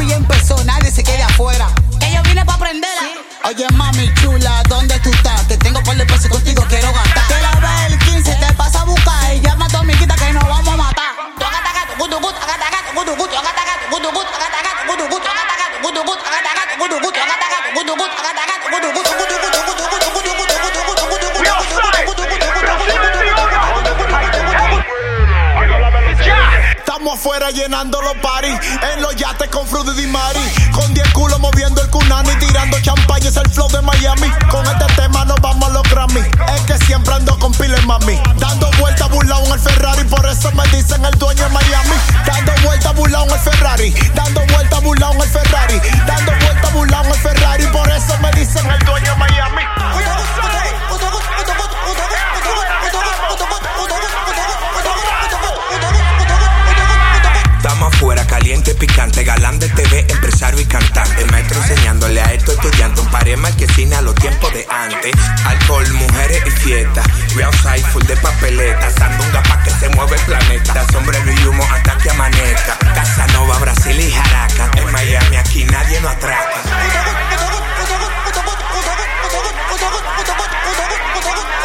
ya empezó, nadie se quede afuera. Que yo vine pa' aprenderla. ¿Sí? Oye, mami chula, ¿dónde tú estás? Que tengo par de pesos contigo, quiero gastar. Que la ve el 15, te pasa a buscar y llama a tu amiguita que nos vamos a matar. Estamos afuera llenando los paris, en los yates con Fruity Di Mari, con 10 culos moviendo el Kunani, tirando champaña, es el flow de Miami. Con este tema nos vamos a los Grammy, es que siempre ando con piles mami, dando vueltas burlao en el Ferrari, por eso me dicen el dueño de Miami. Dando vueltas burlao en el Ferrari, dando vueltas burlao en el Ferrari, dando vueltas burlao en el Ferrari, por eso me dicen el dueño de Miami. Estamos afuera, caliente, picante, galán de TV, empresario y cantante. Maestro enseñándole a estos estudiantes un par de marquesina a los tiempos de antes. Alcohol, mujeres y fiesta. We outside full de papeleta. Sandunga pa' que se mueve el planeta. Sombrero y humo hasta que amanezca. Casanova, Brasil y Jaraca. En Miami aquí nadie nos atraca.